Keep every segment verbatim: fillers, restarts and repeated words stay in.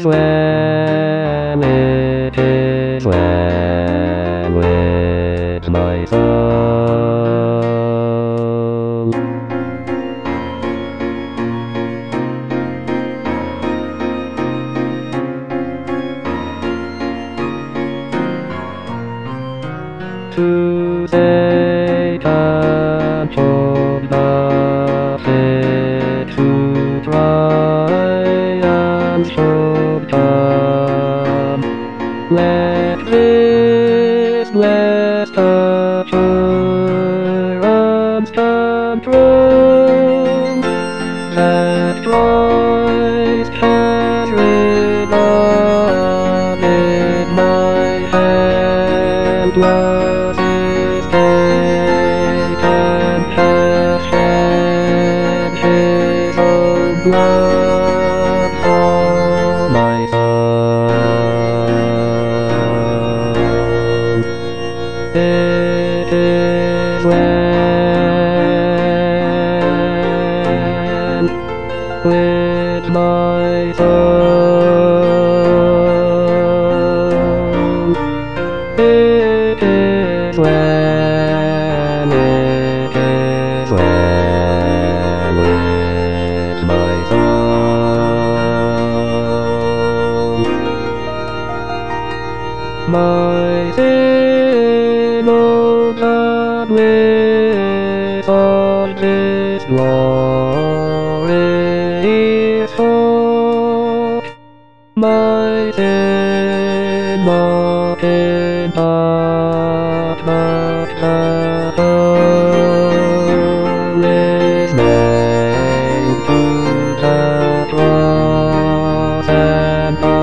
is when, it is when with my soul. To say that you're nothing, to try and show them. Let this blessed assurance stand true, that Christ has written in my hand. Was his faith and has shed his own blood for my soul. It is when with my soul. It is when, it is when with my soul. My sin, oh God, with all this glorious hope. My sin, mocking not, but the whole is nailed to the cross, and I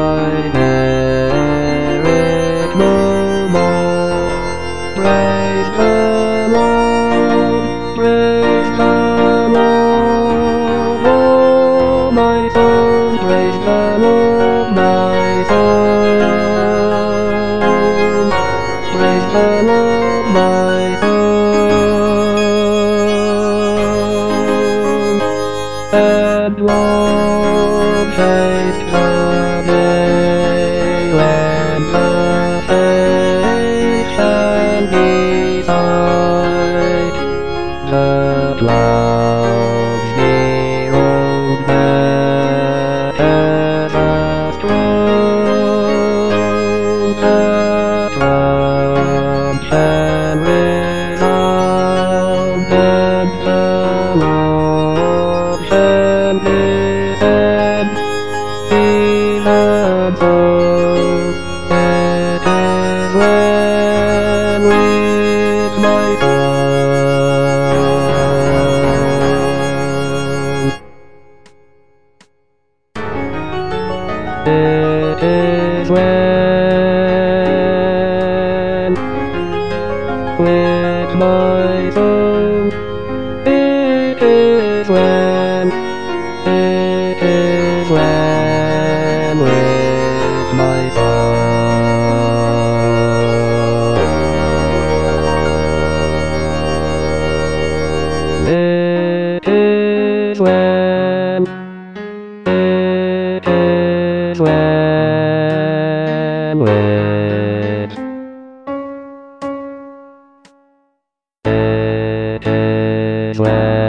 bear it no more. Praise the Lord, praise the Lord, oh my soul, praise the Lord, my soul. Praise the Lord, my soul. And long haste the day when the faith shall be sight, the clouds be rolled back as a scroll, the trump shall resound, and the Lord shall descend. Even so, it is when with my soul. It is when with my soul. It is when, it is when with my soul. It is when, it is when with, it is when.